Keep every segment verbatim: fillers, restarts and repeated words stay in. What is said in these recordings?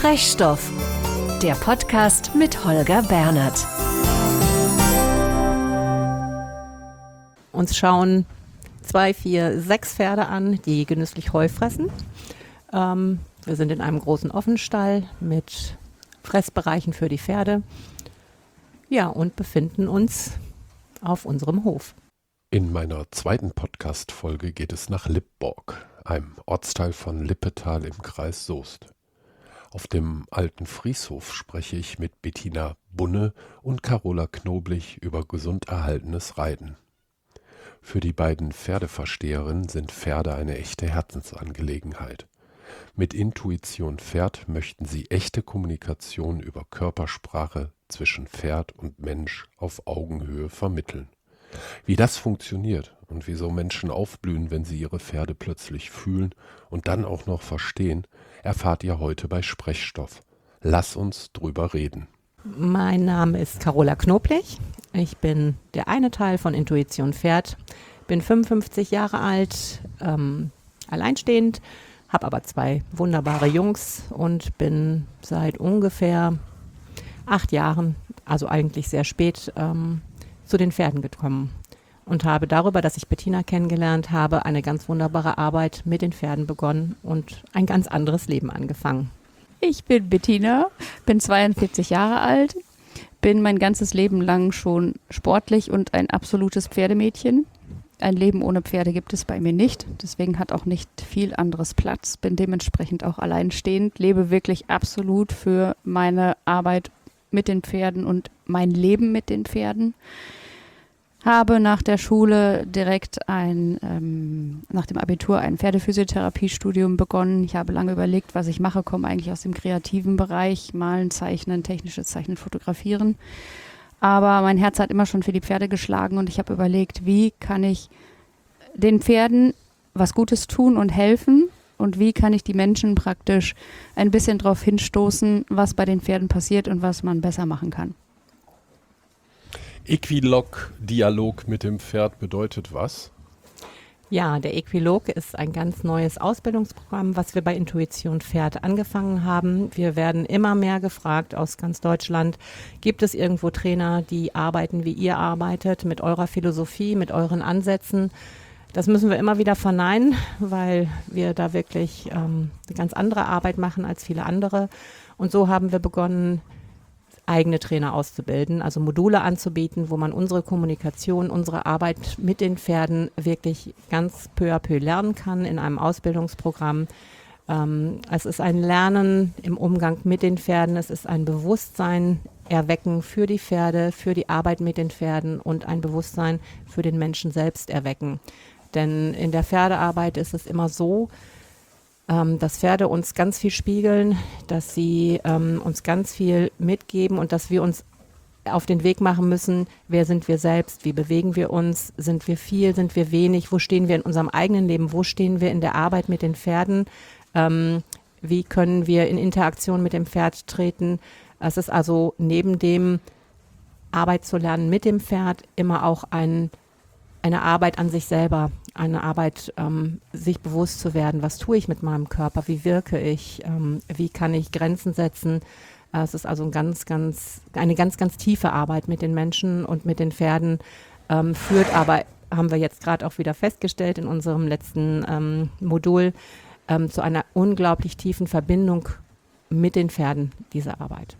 Sprechstoff, der Podcast mit Holger Bernert. Uns schauen zwei, vier, sechs Pferde an, die genüsslich Heu fressen. Ähm, wir sind in einem großen Offenstall mit Fressbereichen für die Pferde. Ja, und befinden uns auf unserem Hof. In meiner zweiten Podcast-Folge geht es nach Lippborg, einem Ortsteil von Lippetal im Kreis Soest. Auf dem alten Frieshof spreche ich mit Bettina Bunne und Carola Knoblich über gesund erhaltenes Reiten. Für die beiden Pferdeversteherinnen sind Pferde eine echte Herzensangelegenheit. Mit Intuition Pferd möchten sie echte Kommunikation über Körpersprache zwischen Pferd und Mensch auf Augenhöhe vermitteln. Wie das funktioniert und wieso Menschen aufblühen, wenn sie ihre Pferde plötzlich fühlen und dann auch noch verstehen, erfahrt ihr heute bei Sprechstoff. Lass uns drüber reden. Mein Name ist Carola Knoblich. Ich bin der eine Teil von Intuition Pferd. Bin fünfundfünfzig Jahre alt, ähm, alleinstehend, habe aber zwei wunderbare Jungs und bin seit ungefähr acht Jahren, also eigentlich sehr spät, ähm, zu den Pferden gekommen und habe darüber, dass ich Bettina kennengelernt habe, eine ganz wunderbare Arbeit mit den Pferden begonnen und ein ganz anderes Leben angefangen. Ich bin Bettina, bin zweiundvierzig Jahre alt, bin mein ganzes Leben lang schon sportlich und ein absolutes Pferdemädchen. Ein Leben ohne Pferde gibt es bei mir nicht, deswegen hat auch nicht viel anderes Platz, bin dementsprechend auch alleinstehend, lebe wirklich absolut für meine Arbeit mit den Pferden und mein Leben mit den Pferden. Habe nach der Schule direkt ein, ähm, nach dem Abitur ein Pferdephysiotherapiestudium begonnen. Ich habe lange überlegt, was ich mache, komme eigentlich aus dem kreativen Bereich, malen, zeichnen, technisches Zeichnen, fotografieren. Aber mein Herz hat immer schon für die Pferde geschlagen und ich habe überlegt, wie kann ich den Pferden was Gutes tun und helfen und wie kann ich die Menschen praktisch ein bisschen darauf hinstoßen, was bei den Pferden passiert und was man besser machen kann. Equilog, Dialog mit dem Pferd bedeutet was? Ja, der Equilog ist ein ganz neues Ausbildungsprogramm, was wir bei Intuition Pferd angefangen haben. Wir werden immer mehr gefragt aus ganz Deutschland. Gibt es irgendwo Trainer, die arbeiten, wie ihr arbeitet, mit eurer Philosophie, mit euren Ansätzen? Das müssen wir immer wieder verneinen, weil wir da wirklich ähm, eine ganz andere Arbeit machen als viele andere. Und so haben wir begonnen, eigene Trainer auszubilden, also Module anzubieten, wo man unsere Kommunikation, unsere Arbeit mit den Pferden wirklich ganz peu à peu lernen kann in einem Ausbildungsprogramm. Ähm, es ist ein Lernen im Umgang mit den Pferden, es ist ein Bewusstsein erwecken für die Pferde, für die Arbeit mit den Pferden und ein Bewusstsein für den Menschen selbst erwecken. Denn in der Pferdearbeit ist es immer so, Ähm, dass Pferde uns ganz viel spiegeln, dass sie ähm, uns ganz viel mitgeben und dass wir uns auf den Weg machen müssen, wer sind wir selbst, wie bewegen wir uns, sind wir viel, sind wir wenig, wo stehen wir in unserem eigenen Leben, wo stehen wir in der Arbeit mit den Pferden, ähm, wie können wir in Interaktion mit dem Pferd treten. Es ist also neben dem Arbeit zu lernen mit dem Pferd immer auch ein eine Arbeit an sich selber, eine Arbeit, ähm, sich bewusst zu werden, was tue ich mit meinem Körper, wie wirke ich, ähm, wie kann ich Grenzen setzen. Äh, es ist also ein ganz, ganz, eine ganz, ganz tiefe Arbeit mit den Menschen und mit den Pferden, ähm, führt aber, haben wir jetzt gerade auch wieder festgestellt in unserem letzten ähm, Modul, ähm, zu einer unglaublich tiefen Verbindung mit den Pferden, diese Arbeit.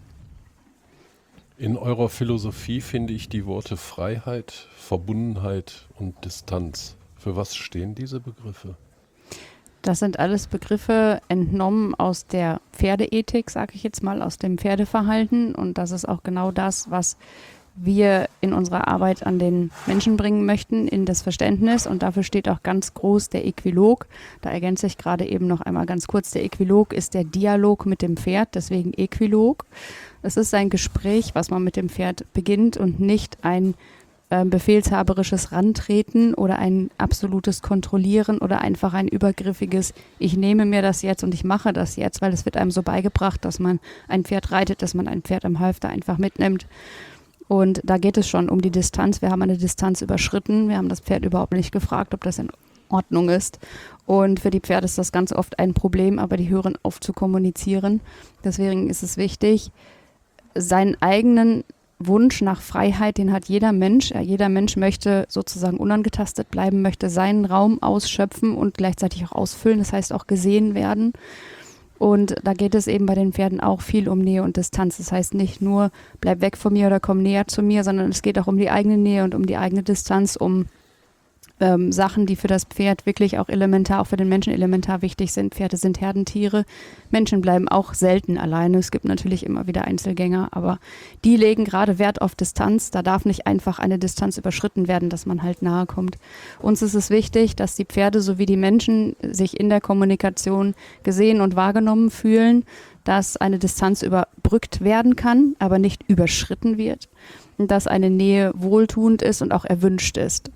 In eurer Philosophie finde ich die Worte Freiheit, Verbundenheit und Distanz. Für was stehen diese Begriffe? Das sind alles Begriffe entnommen aus der Pferdeethik, sage ich jetzt mal, aus dem Pferdeverhalten. Und das ist auch genau das, was wir in unserer Arbeit an den Menschen bringen möchten, in das Verständnis. Und dafür steht auch ganz groß der Equilog. Da ergänze ich gerade eben noch einmal ganz kurz. Der Equilog ist der Dialog mit dem Pferd, deswegen Equilog. Es ist ein Gespräch, was man mit dem Pferd beginnt und nicht ein äh, befehlshaberisches Rantreten oder ein absolutes Kontrollieren oder einfach ein übergriffiges, ich nehme mir das jetzt und ich mache das jetzt, weil es wird einem so beigebracht, dass man ein Pferd reitet, dass man ein Pferd am Halfter einfach mitnimmt. Und da geht es schon um die Distanz. Wir haben eine Distanz überschritten. Wir haben das Pferd überhaupt nicht gefragt, ob das in Ordnung ist. Und für die Pferde ist das ganz oft ein Problem, aber die hören auf zu kommunizieren. Deswegen ist es wichtig, seinen eigenen Wunsch nach Freiheit, den hat jeder Mensch. Jeder Mensch möchte sozusagen unangetastet bleiben, möchte seinen Raum ausschöpfen und gleichzeitig auch ausfüllen, das heißt auch gesehen werden. Und da geht es eben bei den Pferden auch viel um Nähe und Distanz. Das heißt nicht nur, bleib weg von mir oder komm näher zu mir, sondern es geht auch um die eigene Nähe und um die eigene Distanz, um ähm, Sachen, die für das Pferd wirklich auch elementar, auch für den Menschen elementar wichtig sind. Pferde sind Herdentiere. Menschen bleiben auch selten alleine. Es gibt natürlich immer wieder Einzelgänger, aber die legen gerade Wert auf Distanz. Da darf nicht einfach eine Distanz überschritten werden, dass man halt nahe kommt. Uns ist es wichtig, dass die Pferde sowie die Menschen sich in der Kommunikation gesehen und wahrgenommen fühlen, dass eine Distanz überbrückt werden kann, aber nicht überschritten wird und dass eine Nähe wohltuend ist und auch erwünscht ist.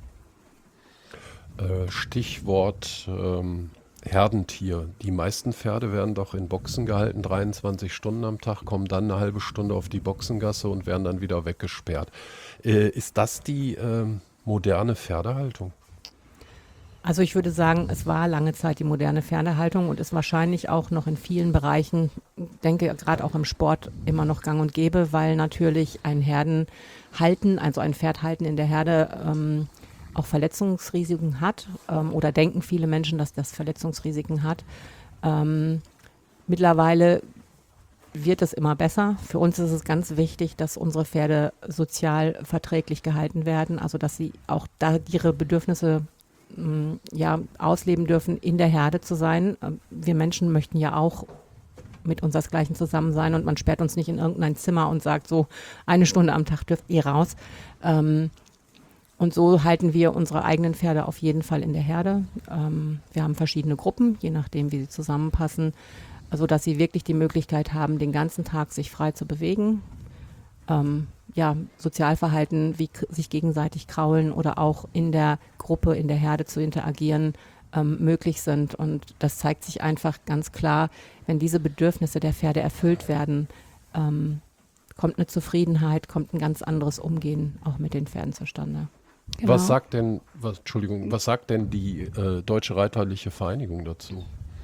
Stichwort ähm, Herdentier. Die meisten Pferde werden doch in Boxen gehalten, dreiundzwanzig Stunden am Tag, kommen dann eine halbe Stunde auf die Boxengasse und werden dann wieder weggesperrt. Äh, ist das die äh, moderne Pferdehaltung? Also ich würde sagen, es war lange Zeit die moderne Pferdehaltung und ist wahrscheinlich auch noch in vielen Bereichen, denke gerade auch im Sport, immer noch gang und gäbe, weil natürlich ein Herdenhalten, also ein Pferd halten in der Herde, ähm, auch Verletzungsrisiken hat ähm, oder denken viele Menschen, dass das Verletzungsrisiken hat. Ähm, mittlerweile wird es immer besser. Für uns ist es ganz wichtig, dass unsere Pferde sozial verträglich gehalten werden, also dass sie auch da ihre Bedürfnisse mh, ja, ausleben dürfen, in der Herde zu sein. Ähm, wir Menschen möchten ja auch mit unsersgleichen zusammen sein und man sperrt uns nicht in irgendein Zimmer und sagt so, eine Stunde am Tag dürft ihr raus. Ähm, Und so halten wir unsere eigenen Pferde auf jeden Fall in der Herde. Ähm, wir haben verschiedene Gruppen, je nachdem, wie sie zusammenpassen, sodass sie wirklich die Möglichkeit haben, den ganzen Tag sich frei zu bewegen. Ähm, ja, Sozialverhalten, wie k- sich gegenseitig kraulen oder auch in der Gruppe, in der Herde zu interagieren, ähm, möglich sind. Und das zeigt sich einfach ganz klar, wenn diese Bedürfnisse der Pferde erfüllt werden, ähm, kommt eine Zufriedenheit, kommt ein ganz anderes Umgehen auch mit den Pferden zustande. Genau. Was sagt denn, was, Entschuldigung, was sagt denn die äh, Deutsche Reiterliche Vereinigung dazu?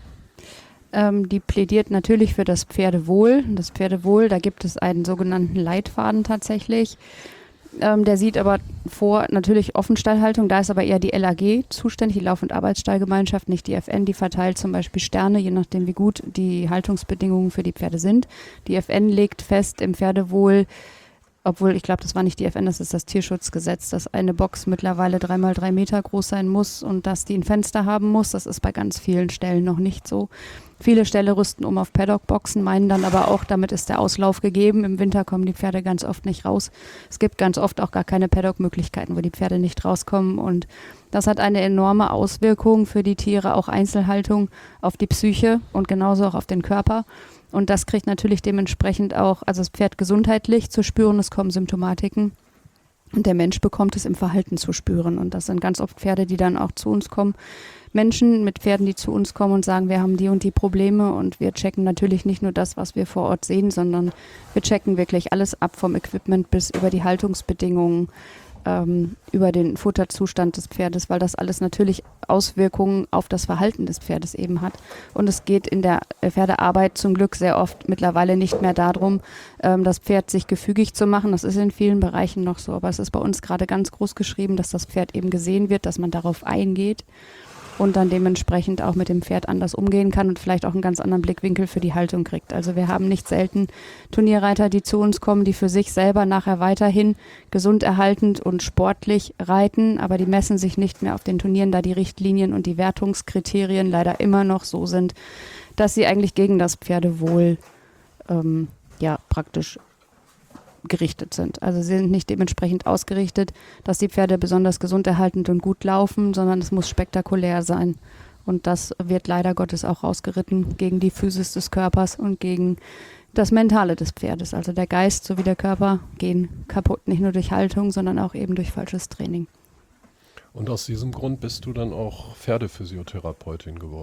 Ähm, die plädiert natürlich für das Pferdewohl. Das Pferdewohl, da gibt es einen sogenannten Leitfaden tatsächlich. Ähm, der sieht aber vor natürlich Offenstallhaltung, da ist aber eher die L A G zuständig, die Lauf- und Arbeitsstallgemeinschaft, nicht die F N, die verteilt zum Beispiel Sterne, je nachdem wie gut die Haltungsbedingungen für die Pferde sind. Die F N legt fest im Pferdewohl, obwohl ich glaube, das war nicht die F N, das ist das Tierschutzgesetz, dass eine Box mittlerweile drei mal drei Meter groß sein muss und dass die ein Fenster haben muss. Das ist bei ganz vielen Stellen noch nicht so. Viele Ställe rüsten um auf Paddock-Boxen, meinen dann aber auch, damit ist der Auslauf gegeben. Im Winter kommen die Pferde ganz oft nicht raus. Es gibt ganz oft auch gar keine Paddock-Möglichkeiten, wo die Pferde nicht rauskommen. Und das hat eine enorme Auswirkung für die Tiere, auch Einzelhaltung, auf die Psyche und genauso auch auf den Körper. Und das kriegt natürlich dementsprechend auch, also das Pferd gesundheitlich zu spüren, es kommen Symptomatiken. Und der Mensch bekommt es im Verhalten zu spüren. Und das sind ganz oft Pferde, die dann auch zu uns kommen. Menschen mit Pferden, die zu uns kommen und sagen, wir haben die und die Probleme. Und wir checken natürlich nicht nur das, was wir vor Ort sehen, sondern wir checken wirklich alles ab, vom Equipment bis über die Haltungsbedingungen, ähm, über den Futterzustand des Pferdes, weil das alles natürlich Auswirkungen auf das Verhalten des Pferdes eben hat. Und es geht in der Pferdearbeit zum Glück sehr oft mittlerweile nicht mehr darum, ähm, das Pferd sich gefügig zu machen. Das ist in vielen Bereichen noch so, aber es ist bei uns gerade ganz groß geschrieben, dass das Pferd eben gesehen wird, dass man darauf eingeht und dann dementsprechend auch mit dem Pferd anders umgehen kann und vielleicht auch einen ganz anderen Blickwinkel für die Haltung kriegt. Also wir haben nicht selten Turnierreiter, die zu uns kommen, die für sich selber nachher weiterhin gesund erhaltend und sportlich reiten, aber die messen sich nicht mehr auf den Turnieren, da die Richtlinien und die Wertungskriterien leider immer noch so sind, dass sie eigentlich gegen das Pferdewohl ähm, ja praktisch gerichtet sind. Also sie sind nicht dementsprechend ausgerichtet, dass die Pferde besonders gesund erhaltend und gut laufen, sondern es muss spektakulär sein. Und das wird leider Gottes auch rausgeritten gegen die Physis des Körpers und gegen das Mentale des Pferdes. Also der Geist sowie der Körper gehen kaputt, nicht nur durch Haltung, sondern auch eben durch falsches Training. Und aus diesem Grund bist du dann auch Pferdephysiotherapeutin geworden?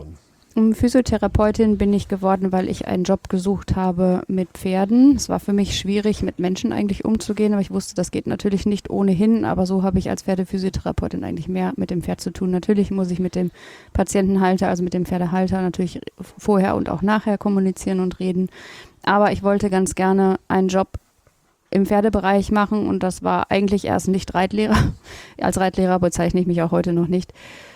Physiotherapeutin bin ich geworden, weil ich einen Job gesucht habe mit Pferden. Es war für mich schwierig, mit Menschen eigentlich umzugehen, aber ich wusste, das geht natürlich nicht ohnehin. Aber so habe ich als Pferdephysiotherapeutin eigentlich mehr mit dem Pferd zu tun. Natürlich muss ich mit dem Patientenhalter, also mit dem Pferdehalter, natürlich vorher und auch nachher kommunizieren und reden. Aber ich wollte ganz gerne einen Job im Pferdebereich machen und das war eigentlich erst nicht Reitlehrer. Als Reitlehrer bezeichne ich mich auch heute noch nicht.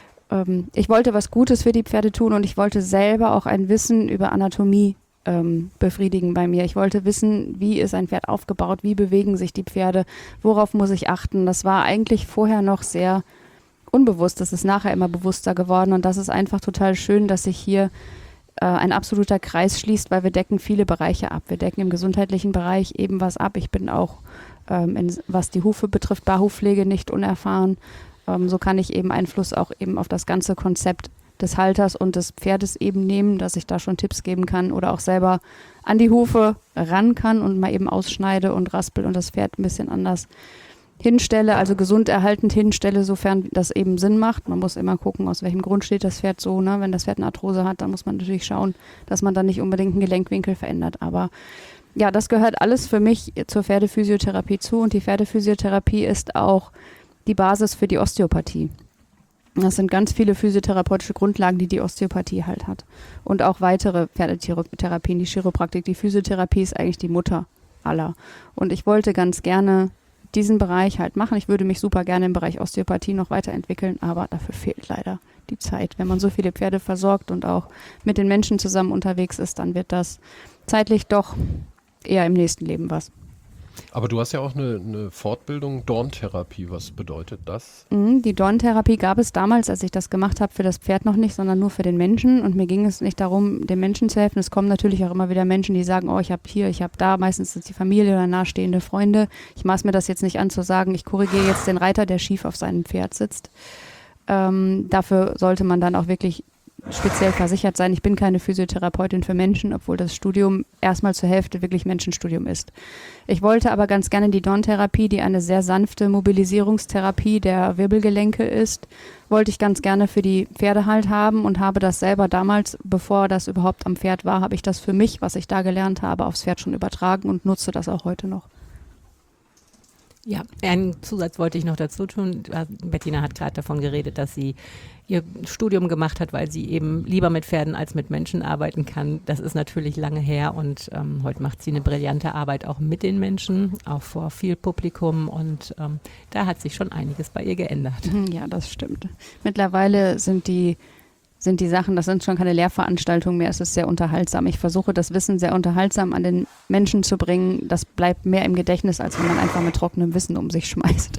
Ich wollte was Gutes für die Pferde tun und ich wollte selber auch ein Wissen über Anatomie ähm, befriedigen bei mir. Ich wollte wissen, wie ist ein Pferd aufgebaut, wie bewegen sich die Pferde, worauf muss ich achten. Das war eigentlich vorher noch sehr unbewusst, das ist nachher immer bewusster geworden und das ist einfach total schön, dass sich hier äh, ein absoluter Kreis schließt, weil wir decken viele Bereiche ab. Wir decken im gesundheitlichen Bereich eben was ab. Ich bin auch, ähm, in, was die Hufe betrifft, Barhufpflege nicht unerfahren. So kann ich eben Einfluss auch eben auf das ganze Konzept des Halters und des Pferdes eben nehmen, dass ich da schon Tipps geben kann oder auch selber an die Hufe ran kann und mal eben ausschneide und raspel und das Pferd ein bisschen anders hinstelle, also gesund erhaltend hinstelle, sofern das eben Sinn macht. Man muss immer gucken, aus welchem Grund steht das Pferd so. Ne? Wenn das Pferd eine Arthrose hat, dann muss man natürlich schauen, dass man dann nicht unbedingt einen Gelenkwinkel verändert. Aber ja, das gehört alles für mich zur Pferdephysiotherapie zu und die Pferdephysiotherapie ist auch die Basis für die Osteopathie. Das sind ganz viele physiotherapeutische Grundlagen, die die Osteopathie halt hat. Und auch weitere Pferdetherapien, die Chiropraktik, die Physiotherapie ist eigentlich die Mutter aller. Und ich wollte ganz gerne diesen Bereich halt machen. Ich würde mich super gerne im Bereich Osteopathie noch weiterentwickeln, aber dafür fehlt leider die Zeit. Wenn man so viele Pferde versorgt und auch mit den Menschen zusammen unterwegs ist, dann wird das zeitlich doch eher im nächsten Leben was. Aber du hast ja auch eine, eine Fortbildung, Dorntherapie. Was bedeutet das? Die Dorntherapie gab es damals, als ich das gemacht habe, für das Pferd noch nicht, sondern nur für den Menschen. Und mir ging es nicht darum, dem Menschen zu helfen. Es kommen natürlich auch immer wieder Menschen, die sagen, oh, ich habe hier, ich habe da. Meistens ist es die Familie oder nahestehende Freunde. Ich maß mir das jetzt nicht an zu sagen, ich korrigiere jetzt den Reiter, der schief auf seinem Pferd sitzt. Ähm, dafür sollte man dann auch wirklich speziell versichert sein. Ich bin keine Physiotherapeutin für Menschen, obwohl das Studium erstmal zur Hälfte wirklich Menschenstudium ist. Ich wollte aber ganz gerne die Dorntherapie, die eine sehr sanfte Mobilisierungstherapie der Wirbelgelenke ist, wollte ich ganz gerne für die Pferde halt haben und habe das selber damals, bevor das überhaupt am Pferd war, habe ich das für mich, was ich da gelernt habe, aufs Pferd schon übertragen und nutze das auch heute noch. Ja, einen Zusatz wollte ich noch dazu tun. Bettina hat gerade davon geredet, dass sie ihr Studium gemacht hat, weil sie eben lieber mit Pferden als mit Menschen arbeiten kann. Das ist natürlich lange her und ähm, heute macht sie eine brillante Arbeit auch mit den Menschen, auch vor viel Publikum und ähm, da hat sich schon einiges bei ihr geändert. Ja, das stimmt. Mittlerweile sind die sind die Sachen, das sind schon keine Lehrveranstaltungen mehr, es ist sehr unterhaltsam. Ich versuche das Wissen sehr unterhaltsam an den Menschen zu bringen. Das bleibt mehr im Gedächtnis, als wenn man einfach mit trockenem Wissen um sich schmeißt.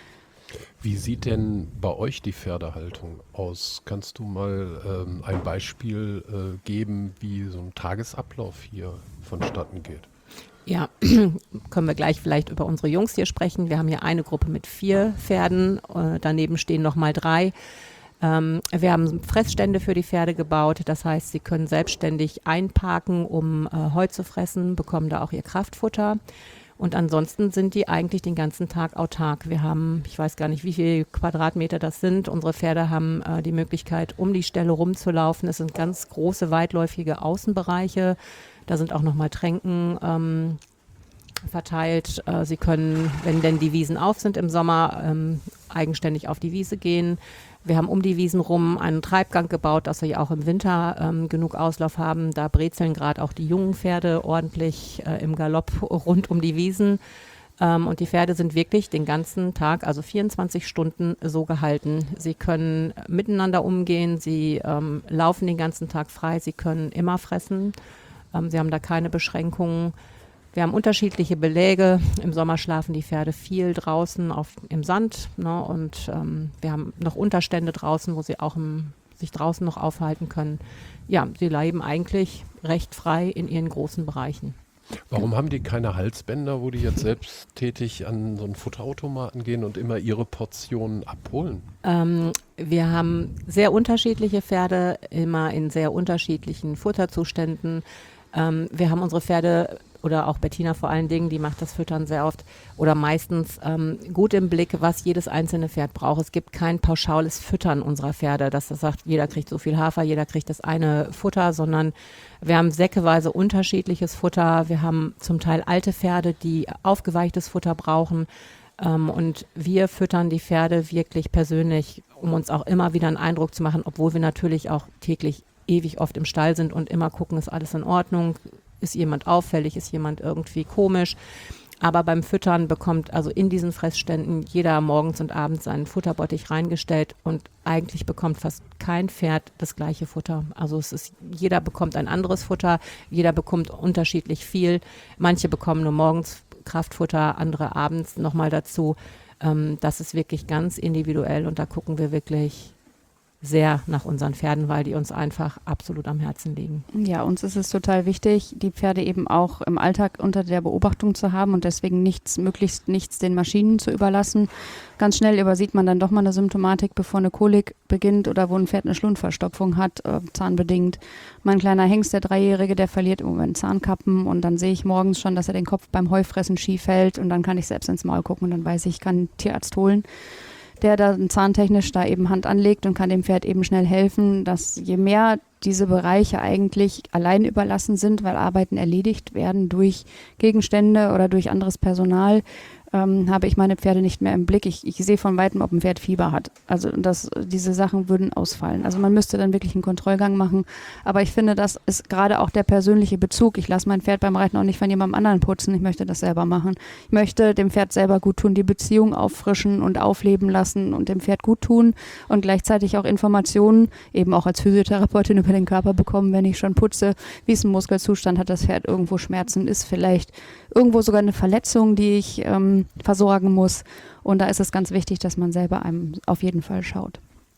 Wie sieht denn bei euch die Pferdehaltung aus? Kannst du mal ähm, ein Beispiel äh, geben, wie so ein Tagesablauf hier vonstatten geht? Ja, können wir gleich vielleicht über unsere Jungs hier sprechen. Wir haben hier eine Gruppe mit vier Pferden, äh, daneben stehen nochmal drei. Ähm, wir haben Fressstände für die Pferde gebaut, das heißt, sie können selbstständig einparken, um äh, Heu zu fressen, bekommen da auch ihr Kraftfutter. Und ansonsten sind die eigentlich den ganzen Tag autark. Wir haben, ich weiß gar nicht, wie viele Quadratmeter das sind. Unsere Pferde haben äh, die Möglichkeit, um die Ställe rumzulaufen. Es sind ganz große, weitläufige Außenbereiche. Da sind auch nochmal Tränken ähm, verteilt. Äh, sie können, wenn denn die Wiesen auf sind im Sommer, ähm, eigenständig auf die Wiese gehen. Wir haben um die Wiesen rum einen Treibgang gebaut, dass sie auch im Winter ähm, genug Auslauf haben. Da brezeln gerade auch die jungen Pferde ordentlich äh, im Galopp rund um die Wiesen. Ähm, und die Pferde sind wirklich den ganzen Tag, also vierundzwanzig Stunden so gehalten. Sie können miteinander umgehen, sie ähm, laufen den ganzen Tag frei, sie können immer fressen. Ähm, sie haben da keine Beschränkungen. Wir haben unterschiedliche Beläge. Im Sommer schlafen die Pferde viel draußen auf, im Sand. Ne? Und ähm, wir haben noch Unterstände draußen, wo sie auch im, sich draußen noch aufhalten können. Ja, sie leben eigentlich recht frei in ihren großen Bereichen. Warum haben die keine Halsbänder, wo die jetzt selbsttätig an so einen Futterautomaten gehen und immer ihre Portionen abholen? Ähm, wir haben sehr unterschiedliche Pferde, immer in sehr unterschiedlichen Futterzuständen. Ähm, wir haben unsere Pferde oder auch Bettina vor allen Dingen, die macht das Füttern sehr oft oder meistens ähm, gut im Blick, was jedes einzelne Pferd braucht. Es gibt kein pauschales Füttern unserer Pferde, dass das sagt, jeder kriegt so viel Hafer, jeder kriegt das eine Futter, sondern wir haben säckeweise unterschiedliches Futter. Wir haben zum Teil alte Pferde, die aufgeweichtes Futter brauchen. Ähm, und wir füttern die Pferde wirklich persönlich, um uns auch immer wieder einen Eindruck zu machen, obwohl wir natürlich auch täglich ewig oft im Stall sind und immer gucken, ist alles in Ordnung, ist jemand auffällig, ist jemand irgendwie komisch. Aber beim Füttern bekommt also in diesen Fressständen jeder morgens und abends seinen Futterbottich reingestellt und eigentlich bekommt fast kein Pferd das gleiche Futter. Also es ist, jeder bekommt ein anderes Futter, jeder bekommt unterschiedlich viel. Manche bekommen nur morgens Kraftfutter, andere abends nochmal dazu. Ähm, das ist wirklich ganz individuell und da gucken wir wirklich sehr nach unseren Pferden, weil die uns einfach absolut am Herzen liegen. Ja, uns ist es total wichtig, die Pferde eben auch im Alltag unter der Beobachtung zu haben und deswegen nichts, möglichst nichts den Maschinen zu überlassen. Ganz schnell übersieht man dann doch mal eine Symptomatik, bevor eine Kolik beginnt oder wo ein Pferd eine Schlundverstopfung hat, äh, zahnbedingt. Mein kleiner Hengst, der Dreijährige, der verliert im Moment Zahnkappen und dann sehe ich morgens schon, dass er den Kopf beim Heufressen schief hält und dann kann ich selbst ins Maul gucken und dann weiß ich, ich kann einen Tierarzt holen, der da zahntechnisch da eben Hand anlegt und kann dem Pferd eben schnell helfen, dass je mehr diese Bereiche eigentlich allein überlassen sind, weil Arbeiten erledigt werden durch Gegenstände oder durch anderes Personal, ähm, habe ich meine Pferde nicht mehr im Blick. Ich, ich sehe von Weitem, ob ein Pferd Fieber hat. Also das, diese Sachen würden ausfallen. Also man müsste dann wirklich einen Kontrollgang machen. Aber ich finde, das ist gerade auch der persönliche Bezug. Ich lasse mein Pferd beim Reiten auch nicht von jemandem anderen putzen. Ich möchte das selber machen. Ich möchte dem Pferd selber gut tun, die Beziehung auffrischen und aufleben lassen und dem Pferd gut tun und gleichzeitig auch Informationen, eben auch als Physiotherapeutin über den Körper bekommen, wenn ich schon putze, wie ist ein Muskelzustand, hat das Pferd irgendwo Schmerzen, ist vielleicht irgendwo sogar eine Verletzung, die ich ähm, versorgen muss. Und da ist es ganz wichtig, dass man selber einem auf jeden Fall schaut.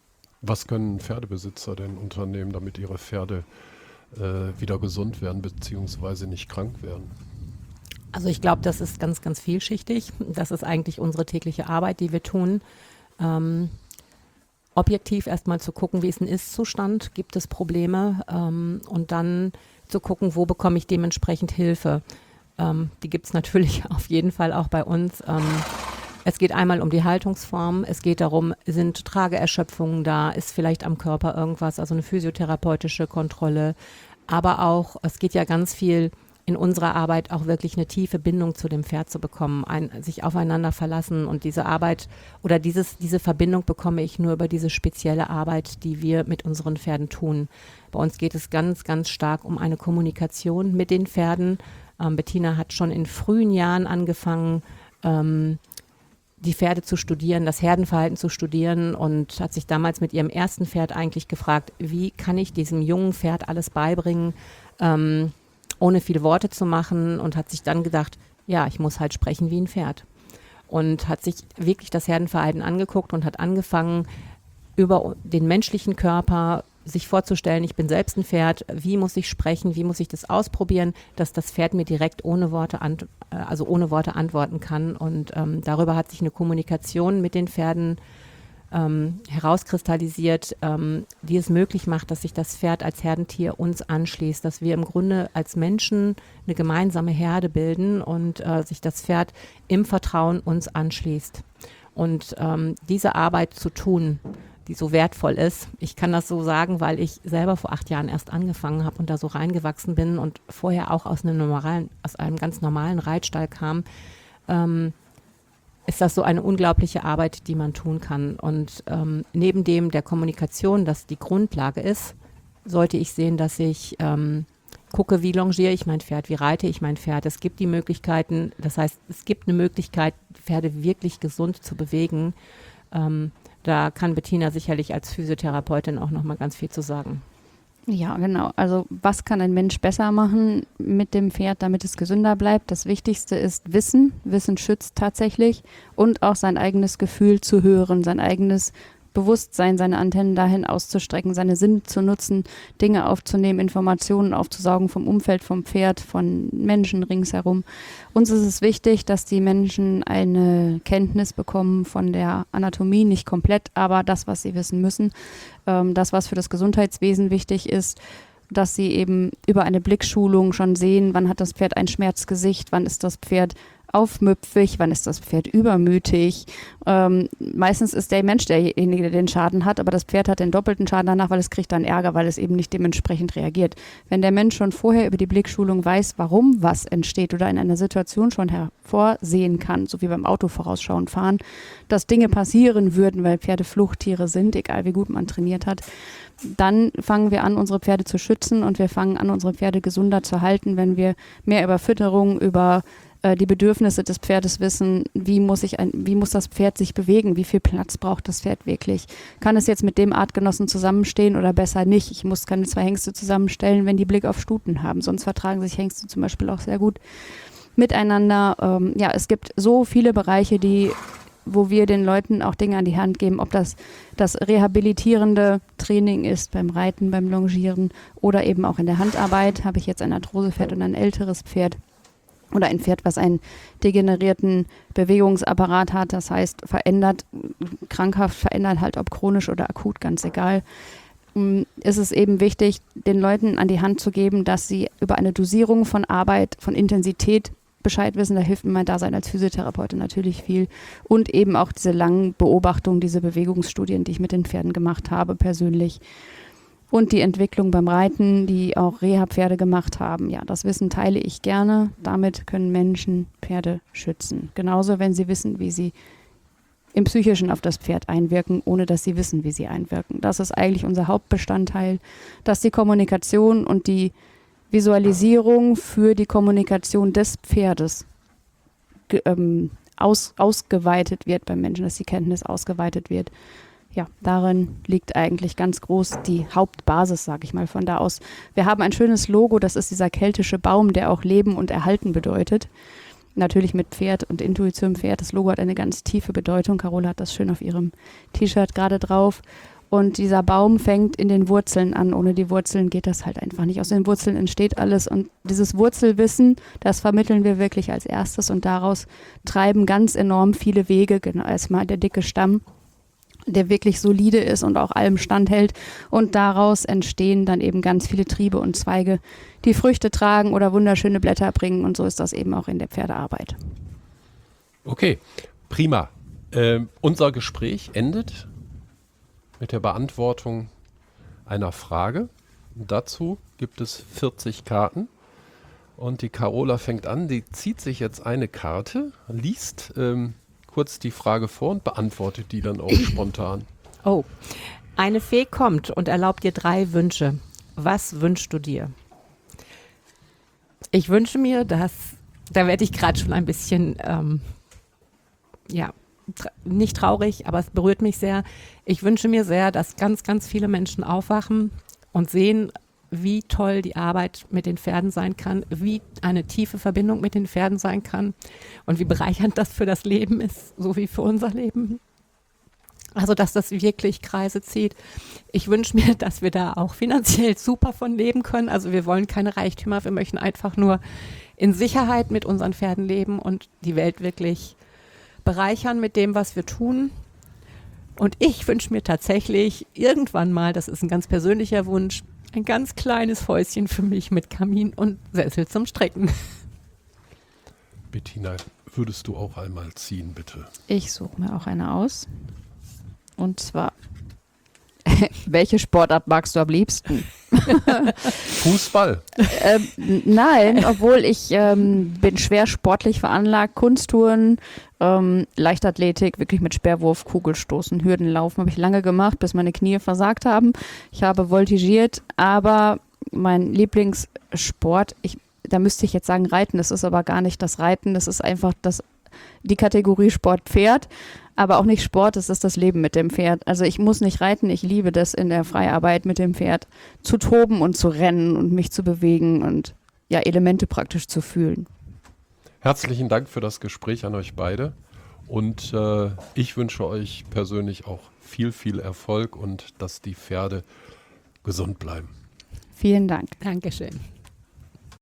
Was können Pferdebesitzer denn unternehmen, damit ihre Pferde äh, wieder gesund werden bzw. nicht krank werden? Also ich glaube, das ist ganz, ganz vielschichtig. Das ist eigentlich unsere tägliche Arbeit, die wir tun. Ähm, objektiv erstmal zu gucken, wie ist ein Ist-Zustand, gibt es Probleme ähm, und dann zu gucken, wo bekomme ich dementsprechend Hilfe. Ähm, die gibt es natürlich auf jeden Fall auch bei uns. Ähm, es geht einmal um die Haltungsform, es geht darum, sind Trageerschöpfungen da, ist vielleicht am Körper irgendwas, also eine physiotherapeutische Kontrolle, aber auch, es geht ja ganz viel in unserer Arbeit auch wirklich eine tiefe Bindung zu dem Pferd zu bekommen, ein, sich aufeinander verlassen und diese Arbeit oder dieses, diese Verbindung bekomme ich nur über diese spezielle Arbeit, die wir mit unseren Pferden tun. Bei uns geht es ganz, ganz stark um eine Kommunikation mit den Pferden. Ähm, Bettina hat schon in frühen Jahren angefangen, ähm, die Pferde zu studieren, das Herdenverhalten zu studieren und hat sich damals mit ihrem ersten Pferd eigentlich gefragt, wie kann ich diesem jungen Pferd alles beibringen, ähm, ohne viele Worte zu machen und hat sich dann gedacht, ja, ich muss halt sprechen wie ein Pferd. Und hat sich wirklich das Herdenverhalten angeguckt und hat angefangen, über den menschlichen Körper sich vorzustellen, ich bin selbst ein Pferd, wie muss ich sprechen, wie muss ich das ausprobieren, dass das Pferd mir direkt ohne Worte, ant- also ohne Worte antworten kann. Und ähm, darüber hat sich eine Kommunikation mit den Pferden ähm, herauskristallisiert, ähm, die es möglich macht, dass sich das Pferd als Herdentier uns anschließt, dass wir im Grunde als Menschen eine gemeinsame Herde bilden und äh, sich das Pferd im Vertrauen uns anschließt. Und ähm, diese Arbeit zu tun, die so wertvoll ist. Ich kann das so sagen, weil ich selber vor acht Jahren erst angefangen habe und da so reingewachsen bin und vorher auch aus einem normalen, aus einem ganz normalen Reitstall kam, ähm, ist das so eine unglaubliche Arbeit, die man tun kann. Und ähm, neben dem der Kommunikation, das die Grundlage ist, sollte ich sehen, dass ich ähm, gucke, wie longiere ich mein Pferd, wie reite ich mein Pferd. Es gibt die Möglichkeiten, das heißt, es gibt eine Möglichkeit, Pferde wirklich gesund zu bewegen. Ähm, Da kann Bettina sicherlich als Physiotherapeutin auch noch mal ganz viel zu sagen. Ja, genau. Also was kann ein Mensch besser machen mit dem Pferd, damit es gesünder bleibt? Das Wichtigste ist Wissen. Wissen schützt tatsächlich und auch sein eigenes Gefühl zu hören, sein eigenes Bewusstsein, seine Antennen dahin auszustrecken, seine Sinne zu nutzen, Dinge aufzunehmen, Informationen aufzusaugen vom Umfeld, vom Pferd, von Menschen ringsherum. Uns ist es wichtig, dass die Menschen eine Kenntnis bekommen von der Anatomie, nicht komplett, aber das, was sie wissen müssen, ähm, das, was für das Gesundheitswesen wichtig ist, dass sie eben über eine Blickschulung schon sehen, wann hat das Pferd ein Schmerzgesicht, wann ist das Pferd aufmüpfig, wann ist das Pferd übermütig. Ähm, meistens ist der Mensch derjenige, der den Schaden hat, aber das Pferd hat den doppelten Schaden danach, weil es kriegt dann Ärger, weil es eben nicht dementsprechend reagiert. Wenn der Mensch schon vorher über die Blickschulung weiß, warum was entsteht oder in einer Situation schon hervorsehen kann, so wie beim Auto vorausschauend fahren, dass Dinge passieren würden, weil Pferde Fluchttiere sind, egal wie gut man trainiert hat, dann fangen wir an, unsere Pferde zu schützen und wir fangen an, unsere Pferde gesunder zu halten, wenn wir mehr über Fütterung, über die Bedürfnisse des Pferdes wissen, wie muss ich ein, wie muss das Pferd sich bewegen, wie viel Platz braucht das Pferd wirklich. Kann es jetzt mit dem Artgenossen zusammenstehen oder besser nicht? Ich muss keine zwei Hengste zusammenstellen, wenn die Blick auf Stuten haben, sonst vertragen sich Hengste zum Beispiel auch sehr gut miteinander. Ähm, ja, es gibt so viele Bereiche, die, wo wir den Leuten auch Dinge an die Hand geben, ob das das rehabilitierende Training ist beim Reiten, beim Longieren oder eben auch in der Handarbeit. Habe ich jetzt ein Arthrosepferd und ein älteres Pferd oder ein Pferd, was einen degenerierten Bewegungsapparat hat, das heißt verändert, krankhaft verändert, halt ob chronisch oder akut, ganz egal, ist es eben wichtig, den Leuten an die Hand zu geben, dass sie über eine Dosierung von Arbeit, von Intensität Bescheid wissen. Da hilft mir mein Dasein als Physiotherapeutin natürlich viel. Und eben auch diese langen Beobachtungen, diese Bewegungsstudien, die ich mit den Pferden gemacht habe, persönlich. Und die Entwicklung beim Reiten, die auch Reha-Pferde gemacht haben. Ja, das Wissen teile ich gerne. Damit können Menschen Pferde schützen. Genauso, wenn sie wissen, wie sie im Psychischen auf das Pferd einwirken, ohne dass sie wissen, wie sie einwirken. Das ist eigentlich unser Hauptbestandteil, dass die Kommunikation und die Visualisierung für die Kommunikation des Pferdes ge- ähm, aus, ausgeweitet wird beim Menschen, dass die Kenntnis ausgeweitet wird. Ja, darin liegt eigentlich ganz groß die Hauptbasis, sage ich mal, von da aus. Wir haben ein schönes Logo, das ist dieser keltische Baum, der auch Leben und Erhalten bedeutet. Natürlich mit Pferd und Intuition Pferd. Das Logo hat eine ganz tiefe Bedeutung. Carola hat das schön auf ihrem T-Shirt gerade drauf. Und dieser Baum fängt in den Wurzeln an. Ohne die Wurzeln geht das halt einfach nicht. Aus den Wurzeln entsteht alles. Und dieses Wurzelwissen, das vermitteln wir wirklich als erstes. Und daraus treiben ganz enorm viele Wege. Genau, erstmal der dicke Stamm, der wirklich solide ist und auch allem standhält. Und daraus entstehen dann eben ganz viele Triebe und Zweige, die Früchte tragen oder wunderschöne Blätter bringen. Und so ist das eben auch in der Pferdearbeit. Okay, prima. Ähm, unser Gespräch endet mit der Beantwortung einer Frage. Und dazu gibt es vierzig Karten. Und die Carola fängt an, die zieht sich jetzt eine Karte, liest ähm, kurz die Frage vor und beantwortet die dann auch spontan. Oh, eine Fee kommt und erlaubt dir drei Wünsche. Was wünschst du dir? Ich wünsche mir, dass, da werde ich gerade schon ein bisschen, ähm, ja, tra- nicht traurig, aber es berührt mich sehr. Ich wünsche mir sehr, dass ganz, ganz viele Menschen aufwachen und sehen, wie toll die Arbeit mit den Pferden sein kann, wie eine tiefe Verbindung mit den Pferden sein kann und wie bereichernd das für das Leben ist, so wie für unser Leben. Also, dass das wirklich Kreise zieht. Ich wünsche mir, dass wir da auch finanziell super von leben können. Also wir wollen keine Reichtümer, wir möchten einfach nur in Sicherheit mit unseren Pferden leben und die Welt wirklich bereichern mit dem, was wir tun. Und ich wünsche mir tatsächlich irgendwann mal, das ist ein ganz persönlicher Wunsch, ein ganz kleines Häuschen für mich mit Kamin und Sessel zum Strecken. Bettina, würdest du auch einmal ziehen, bitte? Ich suche mir auch eine aus. Und zwar, welche Sportart magst du am liebsten? Fußball. ähm, nein, obwohl ich ähm, bin schwer sportlich veranlagt. Kunsttouren, ähm, Leichtathletik, wirklich mit Speerwurf, Kugelstoßen, Hürdenlaufen habe ich lange gemacht, bis meine Knie versagt haben. Ich habe voltigiert, aber mein Lieblingssport, ich, da müsste ich jetzt sagen Reiten, das ist aber gar nicht das Reiten, das ist einfach das, die Kategorie Sport Pferd. Aber auch nicht Sport, es ist das Leben mit dem Pferd. Also ich muss nicht reiten, ich liebe das in der Freiarbeit mit dem Pferd zu toben und zu rennen und mich zu bewegen und ja, Elemente praktisch zu fühlen. Herzlichen Dank für das Gespräch an euch beide und äh, ich wünsche euch persönlich auch viel, viel Erfolg und dass die Pferde gesund bleiben. Vielen Dank. Dankeschön.